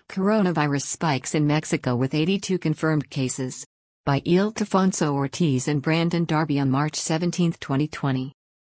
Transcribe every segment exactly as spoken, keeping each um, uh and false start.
Coronavirus spikes in Mexico with eighty-two confirmed cases. By Ildefonso Ortiz and Brandon Darby on March seventeenth, twenty twenty.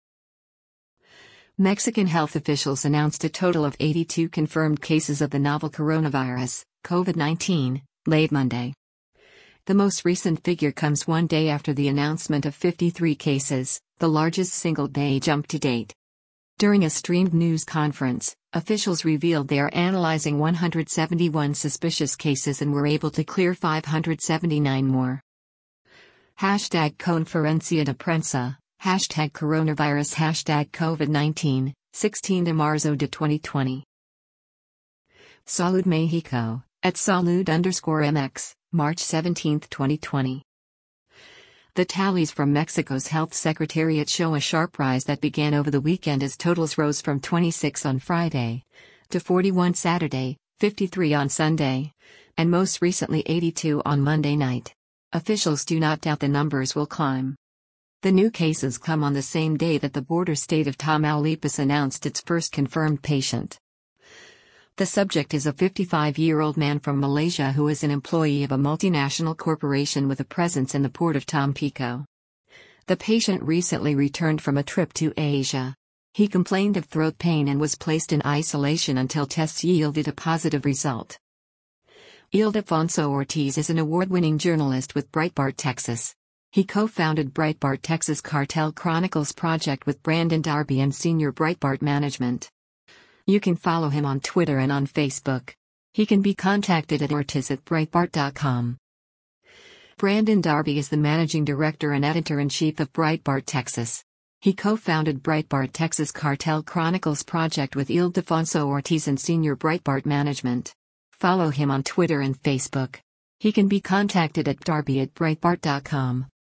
Mexican health officials announced a total of eighty-two confirmed cases of the novel coronavirus, COVID nineteen, late Monday. The most recent figure comes one day after the announcement of fifty-three cases, the largest single-day jump to date. During a streamed news conference, officials revealed they are analyzing one hundred seventy-one suspicious cases and were able to clear five hundred seventy-nine more. Hashtag Conferencia de Prensa, hashtag coronavirus, hashtag COVID nineteen, sixteen de marzo de twenty twenty. Salud Mexico, at salud underscore mx, March seventeenth, twenty twenty. The tallies from Mexico's health secretariat show a sharp rise that began over the weekend as totals rose from twenty-six on Friday to forty-one Saturday, fifty-three on Sunday, and most recently eighty-two on Monday night. Officials do not doubt the numbers will climb. The new cases come on the same day that the border state of Tamaulipas announced its first confirmed patient. The subject is a fifty-five-year-old man from Malaysia who is an employee of a multinational corporation with a presence in the port of Tampico. The patient recently returned from a trip to Asia. He complained of throat pain and was placed in isolation until tests yielded a positive result. Ildefonso Ortiz is an award-winning journalist with Breitbart Texas. He co-founded Breitbart Texas Cartel Chronicles project with Brandon Darby and senior Breitbart management. You can follow him on Twitter and on Facebook. He can be contacted at ortiz at breitbart dot com. Brandon Darby is the managing director and editor-in-chief of Breitbart Texas. He co-founded Breitbart Texas Cartel Chronicles project with Ildefonso Ortiz and senior Breitbart management. Follow him on Twitter and Facebook. He can be contacted at darby at breitbart dot com.